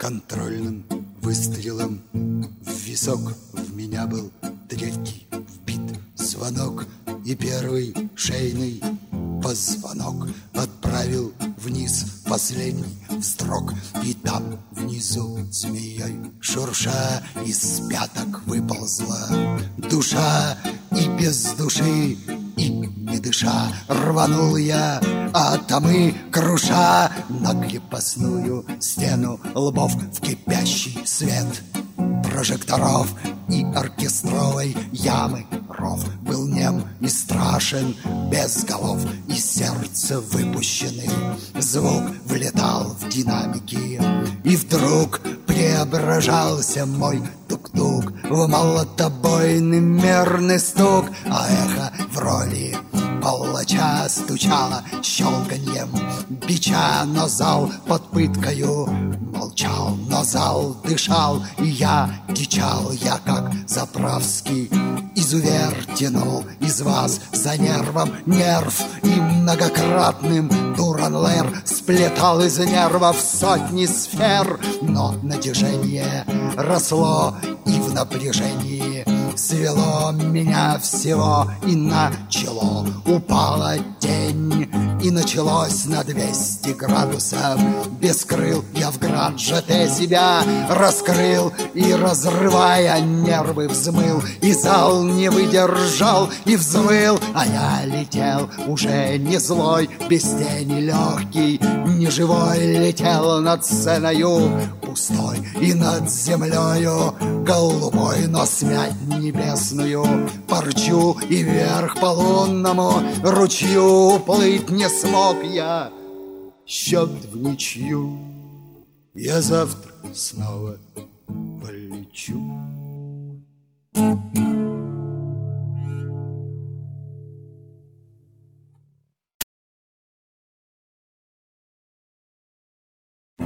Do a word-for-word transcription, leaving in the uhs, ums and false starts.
контрольным выстрелом в висок в меня был третий вбит звонок, и первый шейный позвонок отправил вниз последний вздрог. И там внизу змеей шурша из пяток выползла душа, и без души, и не дыша рванул я атомы, круша на крепостную стену лбов в кипящий свет прожекторов и оркестровой ямы. Ров был нем и страшен, без голов, и сердце выпущенный звук влетал в динамики, и вдруг преображался мой тук-тук в молотобойный мерный стук, а эхо в роли палача стучало щелканьем бича, но зал под пыткою молчал, но зал дышал, и я дичал, я как заправский изувер тянул из вас за нервом нерв, и многократным Дуранлэр сплетал из нервов сотни сфер, но натяжение росло и в напряжении свело меня всего, и начало упала тень, и началось на двести градусов. Без крыл я в гранд ЖТ себя раскрыл, и, разрывая нервы, взмыл, и зал не выдержал и взвыл, а я летел уже не злой, без тени легкий, не живой, летел над сценою пустой и над землею голубой, но смять небесную парчу и вверх по лунному ручью плыть не смог я. Счет в ничью, я завтра снова полечу.